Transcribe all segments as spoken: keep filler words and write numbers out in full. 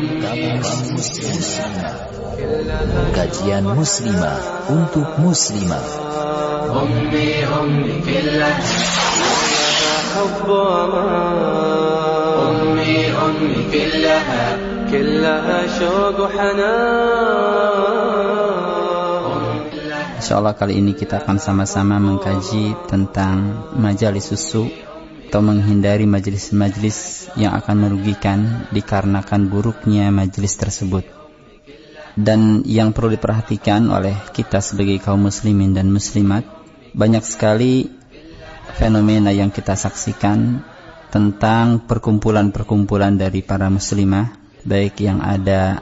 Kajian muslimah untuk muslimah. أمي أمي كلها حب وأمان أمي أمي كلها كلها شوق وحنان. Insyaallah kali ini kita akan sama-sama mengkaji tentang majalis susu atau menghindari majelis-majelis yang akan merugikan dikarenakan buruknya majelis tersebut. Dan yang perlu diperhatikan oleh kita sebagai kaum muslimin dan muslimat, banyak sekali fenomena yang kita saksikan tentang perkumpulan-perkumpulan dari para muslimah, baik yang ada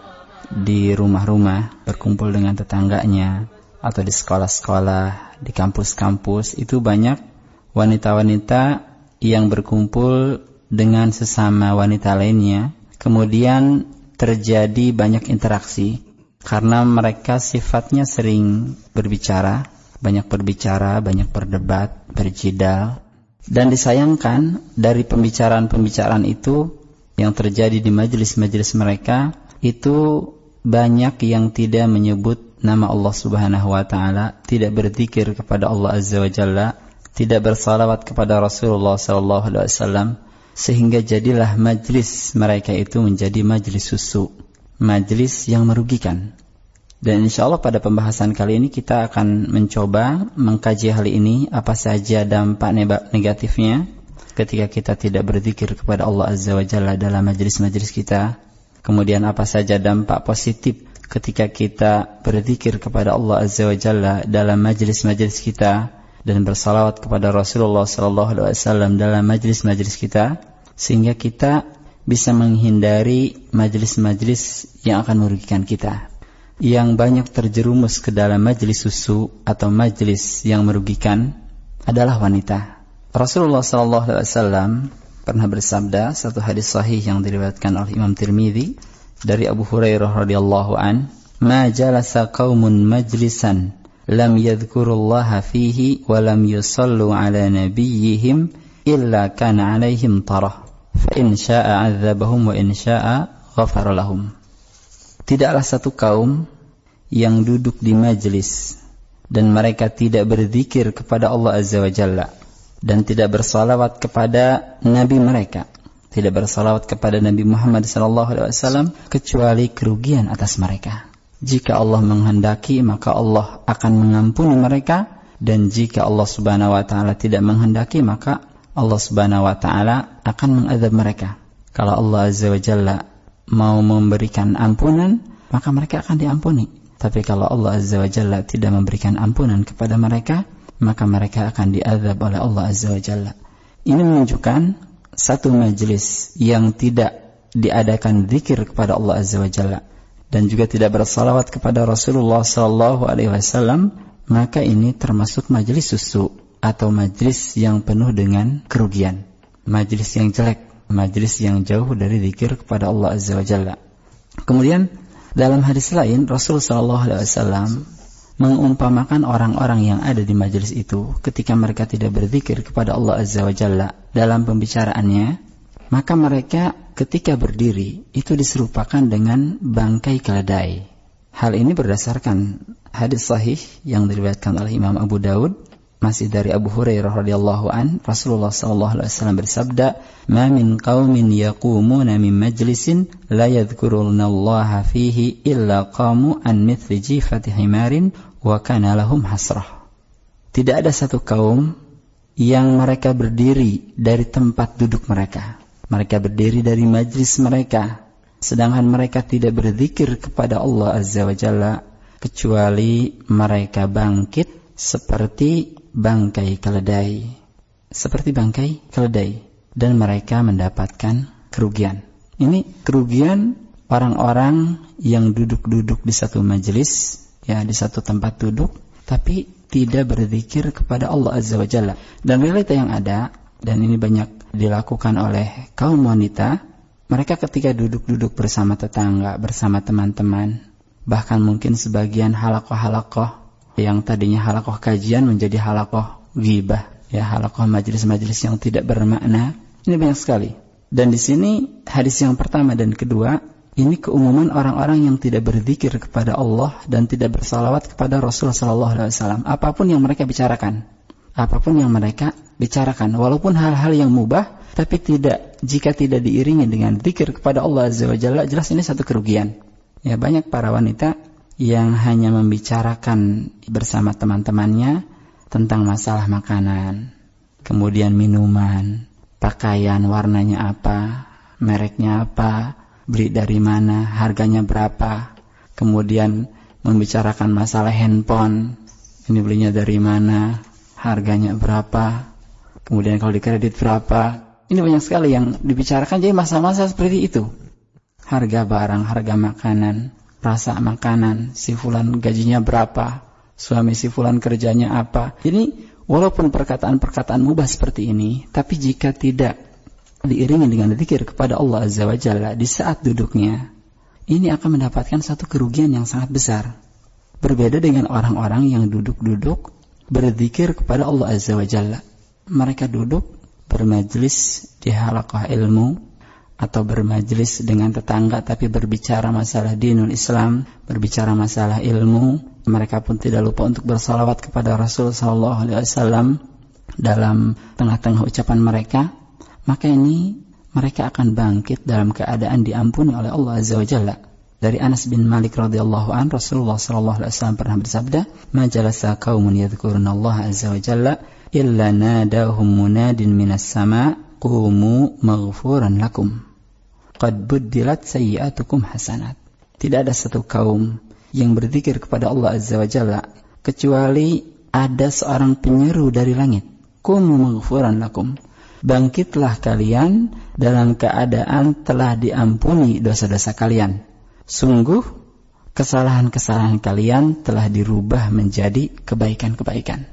di rumah-rumah, berkumpul dengan tetangganya, atau di sekolah-sekolah, di kampus-kampus. Itu banyak wanita-wanita yang berkumpul dengan sesama wanita lainnya, kemudian terjadi banyak interaksi karena mereka sifatnya sering berbicara, banyak berbicara, banyak berdebat, berjidal. Dan disayangkan dari pembicaraan-pembicaraan itu yang terjadi di majelis-majelis mereka, itu banyak yang tidak menyebut nama Allah Subhanahu wa taala, tidak berzikir kepada Allah Azza wa Jalla, tidak bersalawat kepada Rasulullah sallallahu alaihi wasallam, sehingga jadilah majelis mereka itu menjadi majelis susu, majelis yang merugikan. Dan insyaallah pada pembahasan kali ini kita akan mencoba mengkaji hal ini, apa saja dampak negatifnya ketika kita tidak berzikir kepada Allah Azza wa Jalla dalam majelis-majelis kita. Kemudian apa saja dampak positif ketika kita berzikir kepada Allah Azza wa Jalla dalam majelis-majelis kita dan bersalawat kepada Rasulullah sallallahu alaihi wasallam dalam majelis-majelis kita, sehingga kita bisa menghindari majelis-majelis yang akan merugikan kita. Yang banyak terjerumus ke dalam majelis susu atau majelis yang merugikan adalah wanita. Rasulullah sallallahu alaihi wasallam pernah bersabda, satu hadis sahih yang diriwayatkan oleh Imam Tirmidzi dari Abu Hurairah radhiyallahu an, "Ma jalasa qaumun majlisan lam yadhkurullaha fihi wa lam yusallu ala nabiyyihim illa kana alaihim tarah fa in syaa'a 'adzabahum wa in syaa'a ghafara lahum." Tidaklah satu kaum yang duduk di majlis dan mereka tidak berzikir kepada Allah Azza wa Jalla dan tidak bersalawat kepada Nabi mereka, tidak bersalawat kepada Nabi Muhammad sallallahu alaihi wasallam, kecuali kerugian atas mereka. Jika Allah menghendaki, maka Allah akan mengampuni mereka, dan jika Allah Subhanahu wa taala tidak menghendaki, maka Allah Subhanahu wa taala akan mengazab mereka. Kalau Allah Azza wa Jalla mau memberikan ampunan, maka mereka akan diampuni. Tapi kalau Allah Azza wa Jalla tidak memberikan ampunan kepada mereka, maka mereka akan diazab oleh Allah Azza wa Jalla. Ini menunjukkan satu majelis yang tidak diadakan zikir kepada Allah Azza wa Jalla dan juga tidak bersalawat kepada Rasulullah sallallahu alaihi wasallam, maka ini termasuk majelis susu atau majelis yang penuh dengan kerugian, majelis yang jelek, majelis yang jauh dari zikir kepada Allah Azza wa Jalla. Kemudian dalam hadis lain Rasul sallallahu alaihi wasallam mengumpamakan orang-orang yang ada di majelis itu ketika mereka tidak berzikir kepada Allah Azza wa Jalla dalam pembicaraannya, maka mereka ketika berdiri itu diserupakan dengan bangkai keledai. Hal ini berdasarkan hadis sahih yang diriwayatkan oleh Imam Abu Daud, masih dari Abu Hurairah radhiyallahu an, Rasulullah sallallahu alaihi wasallam bersabda, "Ma min qaumin yaqumuna min majlisin la yadhkurunallaha fihi illa qamu an mithli jifati himarin wa kana lahum hasrah." Tidak ada satu kaum yang mereka berdiri dari tempat duduk mereka. Mereka berdiri dari majlis mereka, sedangkan mereka tidak berzikir kepada Allah Azza wa Jalla, kecuali mereka bangkit seperti bangkai keledai, seperti bangkai keledai, dan mereka mendapatkan kerugian. Ini kerugian orang-orang yang duduk-duduk di satu majelis, ya, di satu tempat duduk, tapi tidak berzikir kepada Allah Azza wa Jalla. Dan realita yang ada, dan ini banyak dilakukan oleh kaum wanita, mereka ketika duduk-duduk bersama tetangga, bersama teman-teman, bahkan mungkin sebagian halakoh-halakoh yang tadinya halakoh kajian menjadi halakoh ghibah, ya, halakoh majelis-majelis yang tidak bermakna. Ini banyak sekali. Dan di sini hadis yang pertama dan kedua Ini keumuman orang-orang yang tidak berzikir kepada Allah dan tidak bersalawat kepada Rasulullah sallallahu alaihi wasallam. Apapun yang mereka bicarakan, apapun yang mereka bicarakan, walaupun hal-hal yang mubah, tapi tidak jika tidak diiringi dengan zikir kepada Allah Azza wa Jalla, jelas ini satu kerugian. Ya, banyak para wanita yang hanya membicarakan bersama teman-temannya tentang masalah makanan, kemudian minuman, pakaian warnanya apa, mereknya apa, beli dari mana, harganya berapa, kemudian membicarakan masalah handphone, ini belinya dari mana, harganya berapa, kemudian kalau dikredit berapa. Ini banyak sekali yang dibicarakan, jadi masalah-masalah seperti itu. Harga barang, harga makanan, rasa makanan, si fulan gajinya berapa, suami si fulan kerjanya apa. Jadi walaupun perkataan-perkataan mubah seperti ini, tapi jika tidak diiringi dengan zikir kepada Allah Azza wa Jalla di saat duduknya, ini akan mendapatkan satu kerugian yang sangat besar. Berbeda dengan orang-orang yang duduk-duduk berzikir kepada Allah Azza wa Jalla. Mereka duduk bermajlis di halaqah ilmu atau bermajlis dengan tetangga tapi berbicara masalah dinul Islam, berbicara masalah ilmu. Mereka pun tidak lupa untuk bersalawat kepada Rasul sallallahu alaihi wasallam dalam tengah-tengah ucapan mereka. Maka ini mereka akan bangkit dalam keadaan diampuni oleh Allah Azza wa Jalla. Dari Anas bin Malik radhiyallahu an, Rasulullah sallallahu alaihi wasallam pernah bersabda, "Ma jalasa qaumun yadhkurunallaha azza wa jalla illa nadahum munadin minas sama' qumu maghfuran lakum qad buddilat sayyi'atukum hasanat." Tidak ada satu kaum yang berzikir kepada Allah Azza wa Jalla kecuali ada seorang penyeru dari langit, qumu maghfuran lakum, bangkitlah kalian dalam keadaan telah diampuni dosa-dosa kalian. Sungguh kesalahan-kesalahan kalian telah dirubah menjadi kebaikan-kebaikan.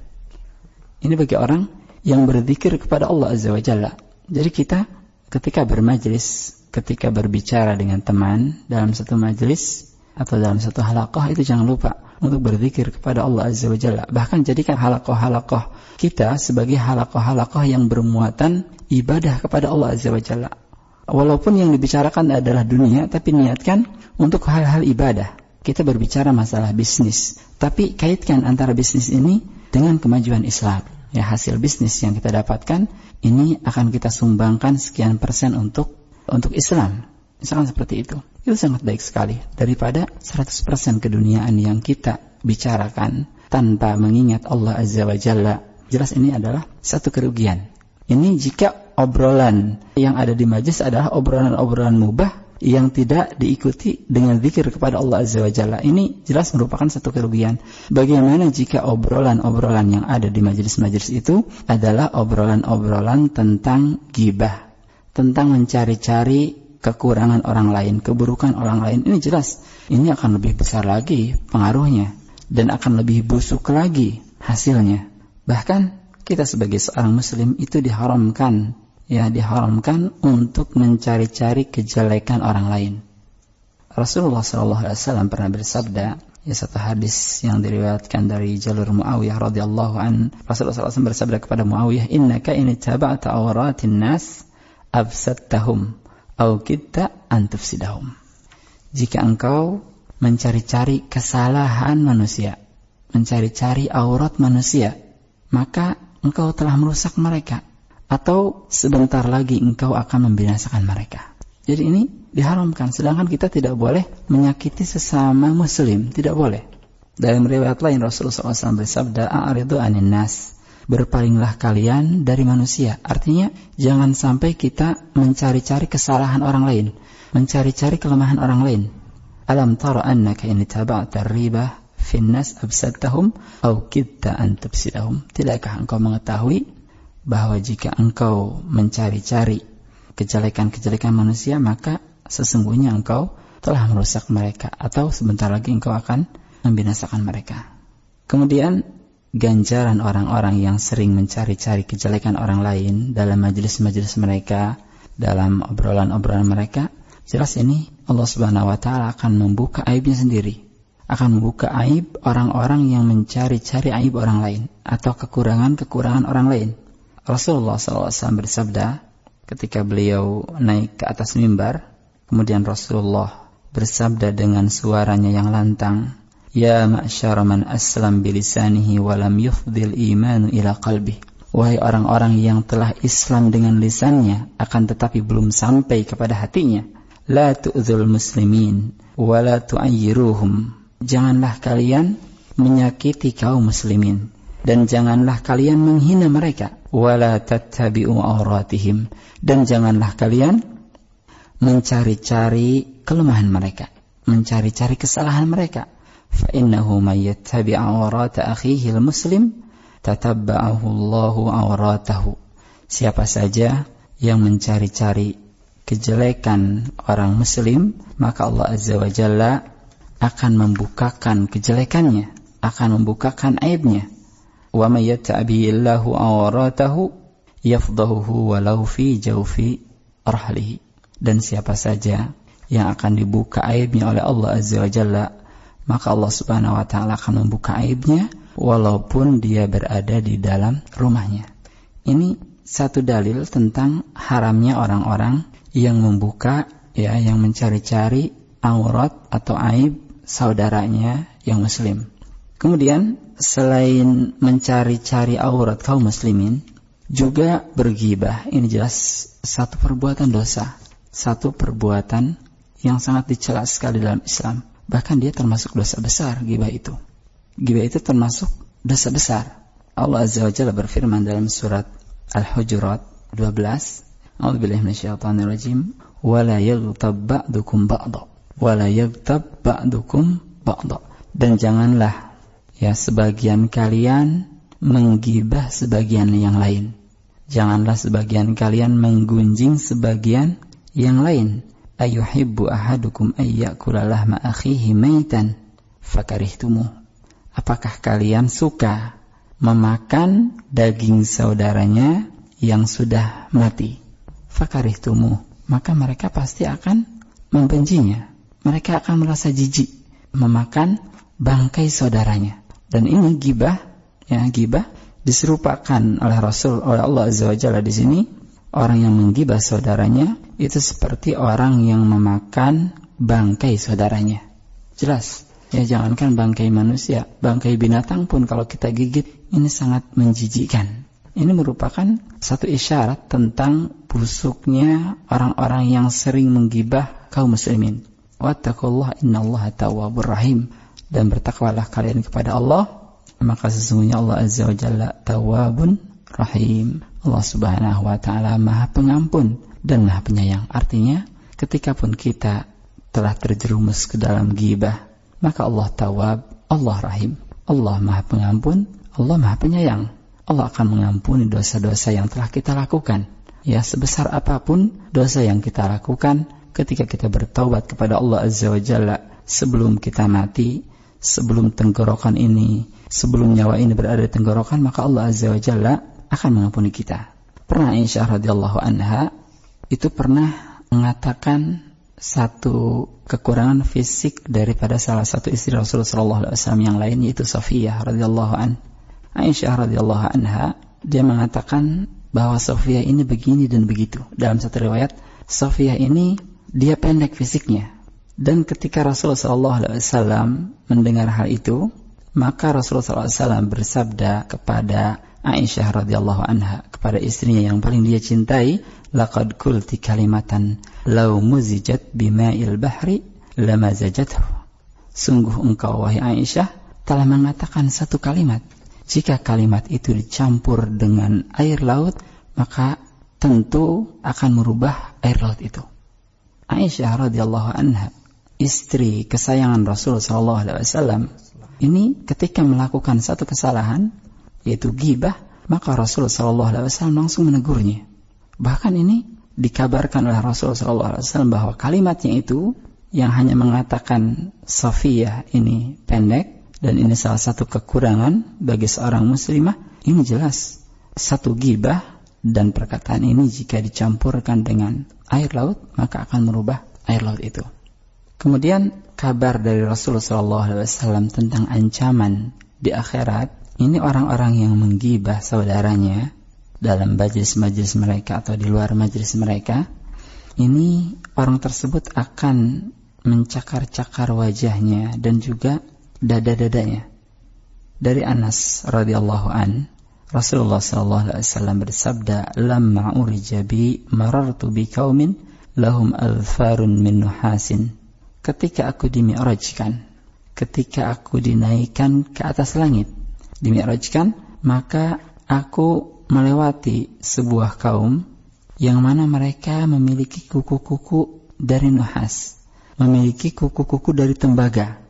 Ini bagi orang yang berzikir kepada Allah Azza wa Jalla. Jadi kita ketika bermajlis, ketika berbicara dengan teman dalam satu majlis atau dalam satu halaqah, itu jangan lupa untuk berzikir kepada Allah Azza wa Jalla. Bahkan jadikan halaqah-halaqah kita sebagai halaqah-halaqah yang bermuatan ibadah kepada Allah Azza wa Jalla. Walaupun yang dibicarakan adalah dunia, tapi niatkan untuk hal-hal ibadah. Kita berbicara masalah bisnis, tapi kaitkan antara bisnis ini dengan kemajuan Islam. Ya, hasil bisnis yang kita dapatkan ini akan kita sumbangkan sekian persen untuk untuk Islam. Misalkan seperti itu. Itu sangat baik sekali daripada seratus persen keduniaan yang kita bicarakan tanpa mengingat Allah Azza wa Jalla. Jelas ini adalah satu kerugian. Ini jika obrolan yang ada di majlis adalah obrolan-obrolan mubah yang tidak diikuti dengan zikir kepada Allah Azza wa Jalla. Ini jelas merupakan satu kerugian. Bagaimana jika obrolan-obrolan yang ada di majlis-majlis itu adalah obrolan-obrolan tentang ghibah, tentang mencari-cari kekurangan orang lain, keburukan orang lain. Ini jelas, ini akan lebih besar lagi pengaruhnya dan akan lebih busuk lagi hasilnya. Bahkan kita sebagai seorang muslim itu diharamkan, ya diharamkan untuk mencari-cari kejelekan orang lain. Rasulullah sallallahu alaihi wasallam pernah bersabda, ya satu hadis yang diriwayatkan dari jalur Muawiyah radhiyallahu an, Rasulullah sallallahu alaihi wasallam bersabda kepada Muawiyah, "Innaka in ittaba'ta awratin nas afsadtahum aw kitta an tufsidahum." Jika engkau mencari-cari kesalahan manusia, mencari-cari aurat manusia, maka engkau telah merusak mereka, atau sebentar lagi engkau akan membinasakan mereka. Jadi ini diharamkan, sedangkan kita tidak boleh menyakiti sesama muslim, tidak boleh. Dalam riwayat lain Rasulullah sallallahu alaihi wasallam bersabda, "A'ridu 'anin nas", berpalinglah kalian dari manusia. Artinya jangan sampai kita mencari-cari kesalahan orang lain, mencari-cari kelemahan orang lain. Alam tara annaka in taba'ta riba finnas absadtahum aw kitta an tufsidahum. Tidakkah engkau mengetahui bahwa jika engkau mencari-cari kejelekan-kejelekan manusia, maka sesungguhnya engkau telah merusak mereka, atau sebentar lagi engkau akan membinasakan mereka. Kemudian ganjaran orang-orang yang sering mencari-cari kejelekan orang lain dalam majelis-majelis mereka, dalam obrolan-obrolan mereka, jelas ini Allah Subhanahu wa taala akan membuka aibnya sendiri, akan membuka aib orang-orang yang mencari-cari aib orang lain atau kekurangan-kekurangan orang lain. Rasulullah sallallahu alaihi wasallam bersabda ketika beliau naik ke atas mimbar, kemudian Rasulullah bersabda dengan suaranya yang lantang, "Ya ma'syara man aslam bilisanihi wa lam yufdil imanu ila qalbi." Wahai orang-orang yang telah Islam dengan lisannya akan tetapi belum sampai kepada hatinya, la tu'dzul muslimin wa la tu'ayyiruhum. Janganlah kalian menyakiti kaum muslimin dan janganlah kalian menghina mereka, wa la tattabi'u auratihim, dan janganlah kalian mencari-cari kelemahan mereka, mencari-cari kesalahan mereka. Fa innahu may yattabi' aurata akhihi al-muslim tatabba'ahu Allahu auratahu. Siapa saja yang mencari-cari kejelekan orang muslim, maka Allah Azza wa Jalla akan membukakan kejelekannya, akan membukakan aibnya. Wa may yattabi'illahu auratahu yafdahuhu walau fi jawfi rahlihi. Dan siapa saja yang akan dibuka aibnya oleh Allah Azza wa Jalla, maka Allah Subhanahu wa ta'ala akan membuka aibnya walaupun dia berada di dalam rumahnya. Ini satu dalil tentang haramnya orang-orang yang membuka, ya, yang mencari-cari aurat atau aib saudaranya yang muslim. Kemudian selain mencari-cari aurat kaum muslimin, juga berghibah. Ini jelas satu perbuatan dosa, satu perbuatan yang sangat dicela sekali dalam Islam. Bahkan dia termasuk dosa besar, ghibah itu. Ghibah itu termasuk dosa besar. Allah Azza wa Jalla berfirman dalam surat Al-Hujurat dua belas, A'udzubillahi minasyaitonir rajim, "Wa la yaghtab ba'dukum ba'dha." Wa la yaghtab ba'dukum ba'dha. Dan janganlah, ya, sebagian kalian menggibah sebagian yang lain. Janganlah sebagian kalian menggunjing sebagian yang lain. Ayuhibbu ahadukum ayyakula lahma akhihi maitan fakarihtumuh. Apakah kalian suka memakan daging saudaranya yang sudah mati? Fakarihtumuh. Maka mereka pasti akan membencinya. Mereka akan merasa jijik memakan bangkai saudaranya. Dan ini ghibah, ya, ghibah diserupakan oleh Rasul, oleh Allah Azza wa Jalla di sini. Orang yang menggibah saudaranya itu seperti orang yang memakan bangkai saudaranya. Jelas, ya, jangankan bangkai manusia, bangkai binatang pun kalau kita gigit, ini sangat menjijikkan. Ini merupakan satu isyarat tentang busuknya orang-orang yang sering menggibah kaum muslimin. Wattaqullaha innallaha tawwabur rahim. Dan bertakwalah kalian kepada Allah, maka sesungguhnya Allah Azza wa Jalla tawwabun rahim. Allah Subhanahu wa ta'ala Maha Pengampun dan Maha Penyayang. Artinya, ketika pun kita telah terjerumus ke dalam ghibah, maka Allah Tawwab, Allah Rahim. Allah Maha Pengampun, Allah Maha Penyayang. Allah akan mengampuni dosa-dosa yang telah kita lakukan. Ya, sebesar apapun dosa yang kita lakukan, ketika kita bertaubat kepada Allah Azza wa Jalla sebelum kita mati, sebelum tenggorokan ini, sebelum nyawa ini berada di tenggorokan, maka Allah Azza wa Jalla akan mengampuni kita. Pernah Aisyah radhiyallahu anha itu pernah mengatakan satu kekurangan fisik daripada salah satu istri Rasulullah sallallahu alaihi wasallam yang lain, yaitu Safiyah radhiyallahu an. Aisyah radhiyallahu anha, dia mengatakan bahwa Safiyah ini begini dan begitu. Dalam satu riwayat, Safiyah ini dia pendek fisiknya. Dan ketika Rasulullah sallallahu alaihi wasallam mendengar hal itu, maka Rasulullah sallallahu alaihi wasallam bersabda kepada Aisyah radhiyallahu anha, kepada istrinya yang paling dia cintai, laqad qulti kalimatan law muzijat bima'il bahri lamazajathu. Sungguh engkau wahai Aisyah telah mengatakan satu kalimat, jika kalimat itu dicampur dengan air laut, maka tentu akan merubah air laut itu. Aisyah radhiyallahu anha, istri kesayangan Rasul sallallahu alaihi wasallam, ini ketika melakukan satu kesalahan, yaitu ghibah, maka Rasul sallallahu alaihi wasallam langsung menegurnya. Bahkan ini dikabarkan oleh Rasul sallallahu alaihi wasallam bahwa kalimatnya itu yang hanya mengatakan Safiyah ini pendek, dan ini salah satu kekurangan bagi seorang muslimah, ini jelas satu ghibah, dan perkataan ini jika dicampurkan dengan air laut, maka akan merubah air laut itu. Kemudian kabar dari Rasulullah sallallahu alaihi wasallam tentang ancaman di akhirat. Ini orang-orang yang menggibah saudaranya dalam majlis-majlis mereka atau di luar majlis mereka, ini orang tersebut akan mencakar-cakar wajahnya dan juga dada-dadanya. Dari Anas radhiyallahu an, Rasulullah sallallahu alaihi wasallam bersabda, "Lamma urija bi marartu bi qaumin lahum alfarun min nuhasin." Ketika aku dimi'rajkan, ketika aku dinaikkan ke atas langit, dimi'rajkan, maka aku melewati sebuah kaum yang mana mereka memiliki kuku-kuku dari nuhas, memiliki kuku-kuku dari tembaga.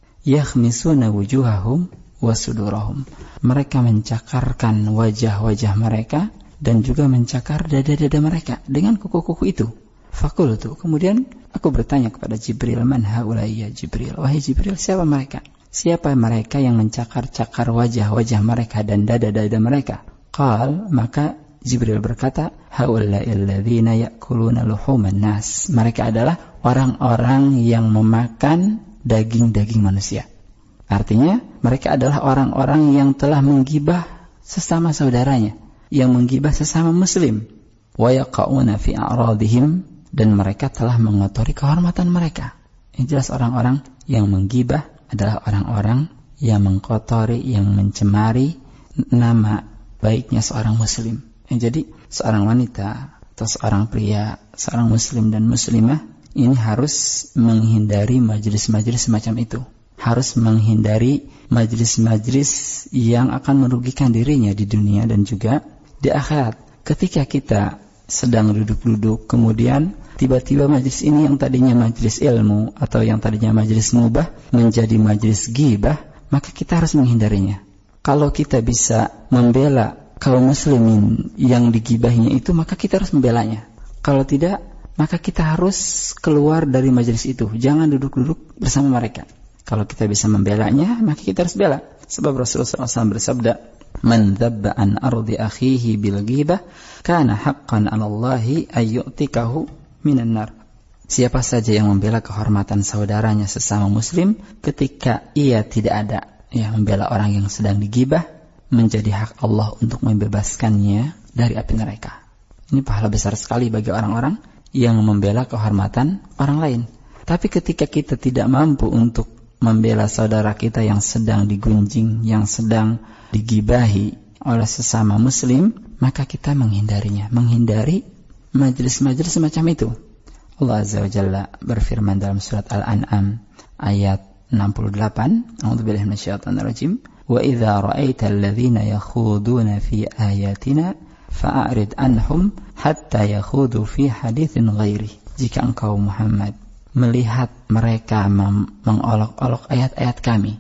Yakhmisuna wujuhahum wa sudurahum. Mereka mencakarkan wajah-wajah mereka dan juga mencakar dada-dada mereka dengan kuku-kuku itu. Fakultu, kemudian aku bertanya kepada Jibril, "Man haula'i ya Jibril?" Wahai Jibril, siapa mereka? Siapa mereka yang mencakar-cakar wajah-wajah mereka dan dada-dada mereka? Qal, maka Jibril berkata, "Haula'il ladzina ya'kuluna luhuman nas." Mereka adalah orang-orang yang memakan daging-daging manusia. Artinya, mereka adalah orang-orang yang telah menggibah sesama saudaranya, yang menggibah sesama muslim. Wa yaqa'una fi a'radihim, dan mereka telah mengotori kehormatan mereka. Ini jelas orang-orang yang menggibah adalah orang-orang yang mengkotori, yang mencemari nama baiknya seorang muslim. Jadi seorang wanita atau seorang pria, seorang muslim dan muslimah ini harus menghindari majelis-majelis semacam itu. Harus menghindari majelis-majelis yang akan merugikan dirinya di dunia dan juga di akhirat. Ketika kita sedang duduk-duduk, kemudian tiba-tiba majelis ini yang tadinya majelis ilmu atau yang tadinya majelis mubah menjadi majelis ghibah, maka kita harus menghindarinya. Kalau kita bisa membela kaum muslimin yang digibahinya itu, maka kita harus membelanya. Kalau tidak, maka kita harus keluar dari majelis itu. Jangan duduk-duduk bersama mereka. Kalau kita bisa membelanya, maka kita harus bela. Sebab Rasulullah shallallahu alaihi wasallam bersabda, "Man dzabba an ardi akhihi bil ghibah, kana haqqan 'ala Allahi ay yu'tikahu minan nar." Siapa saja yang membela kehormatan saudaranya sesama muslim ketika ia tidak ada, ya, membela orang yang sedang digibah, menjadi hak Allah untuk membebaskannya dari api neraka. Ini pahala besar sekali bagi orang-orang yang membela kehormatan orang lain. Tapi ketika kita tidak mampu untuk membela saudara kita yang sedang digunjing, yang sedang digibahi oleh sesama muslim, maka kita menghindarinya, menghindari majelis-majelis semacam itu. Allah Azza wa Jalla berfirman dalam surat Al-An'am ayat enam puluh delapan, A'udzubillahi minasyaitonir rajim, "Wa idza ra'aital ladzina yakhuduna fi ayatina fa'rid anhum hatta yakhudu fi haditsin ghairi." Jika engkau Muhammad melihat mereka mengolok-olok ayat-ayat kami,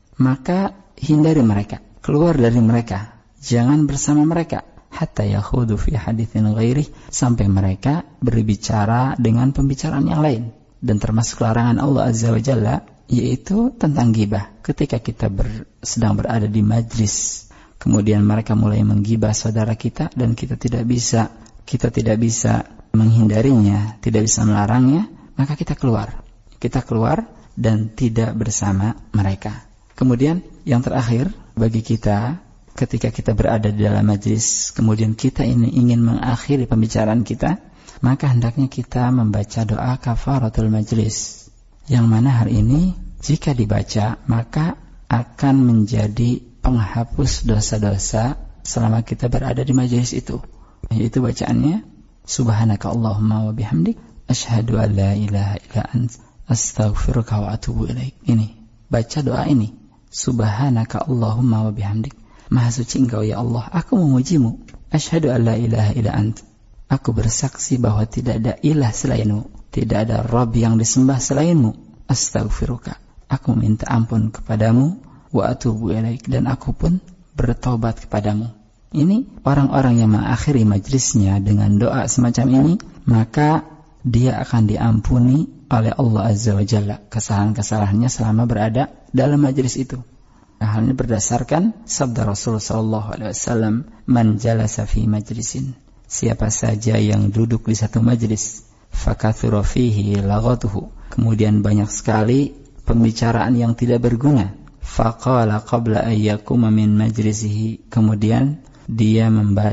maka hindari mereka, keluar dari mereka, jangan bersama mereka, hatta yakhudu fi haditsin ghairi, sampai mereka berbicara dengan pembicaraan yang lain. Dan termasuk larangan Allah Azza wa Jalla, yaitu tentang ghibah. Ketika kita ber, sedang berada di majlis, kemudian mereka mulai menggibah saudara kita dan kita tidak bisa kita tidak bisa menghindarinya, tidak bisa melarangnya, maka kita keluar. Kita keluar dan tidak bersama mereka. Kemudian yang terakhir bagi kita, ketika kita berada di dalam majlis, kemudian kita ini ingin mengakhiri pembicaraan kita, maka hendaknya kita membaca doa kafaratul majlis, yang mana hari ini jika dibaca maka akan menjadi penghapus dosa-dosa selama kita berada di majlis itu. Yaitu bacaannya, Subhanaka Allahumma wa bihamdik, Ashhadu an la ilaha illa ant, astaghfiruka wa atubu ilaik. Ini, baca doa ini. Subhanaka Allahumma wa bihamdik. Maha suci engkau ya Allah, aku memujimu. Ashhadu an la ilaha illa ant. Aku bersaksi bahwa tidak ada ilah selainmu, tidak ada Rabb yang disembah selainmu. Astaghfiruka. Aku minta ampun kepadamu, wa atubu ilaik, dan aku pun bertobat kepadamu. Ini orang-orang yang mengakhiri majlisnya dengan doa semacam ini, maka dia akan diampuni oleh Allah Azza wa Jalla kesalahan-kesalahannya selama berada dalam majlis itu. Nah, hal ini berdasarkan sabda Rasulullah sallallahu alaihi wasallam, "Man jalasa fi majlisin." Siapa saja yang duduk di satu majlis, fakathura fihi laghatuhu, kemudian banyak sekali pembicaraan yang tidak berguna, faqala qabla an yakuma min majlisihi, kemudian dia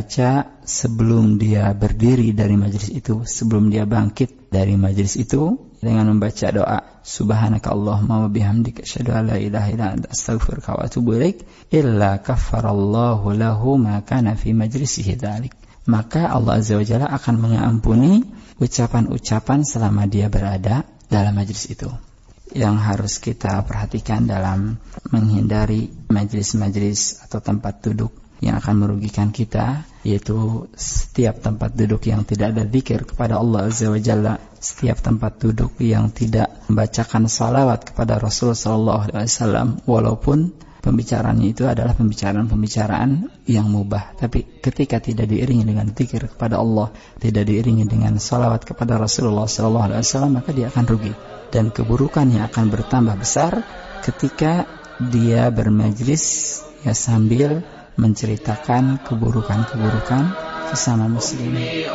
membaca sebelum dia berdiri dari majlis itu, sebelum dia bangkit dari majlis itu, dengan membaca doa subhanaka Allahumma wa bihamdika asyhadu an la ilaha illa anta astaghfiruka wa atubu ilaik illa kaffarallahu lahu ma kana fi majlisihi dzalik. Maka Allah Azza wa Jalla akan mengampuni ucapan-ucapan selama dia berada dalam majlis itu. Yang harus kita perhatikan dalam menghindari majlis-majlis atau tempat duduk yang akan merugikan kita, yaitu setiap tempat duduk yang tidak ada zikir kepada Allah Azza wa Jalla, setiap tempat duduk yang tidak membacakan salawat kepada Rasul sallallahu alaihi wasallam, walaupun pembicaraannya itu adalah pembicaraan-pembicaraan yang mubah, tapi ketika tidak diiringi dengan zikir kepada Allah, tidak diiringi dengan salawat kepada Rasulullah sallallahu alaihi wasallam, maka dia akan rugi dan keburukannya akan bertambah besar ketika dia bermajlis ya sambil menceritakan keburukan-keburukan sesama muslim.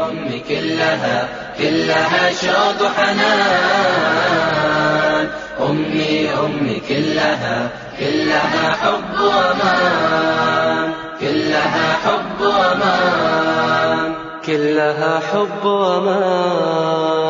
أمي أمي كلها كلها حب وأمان كلها حب وأمان كلها حب وأمان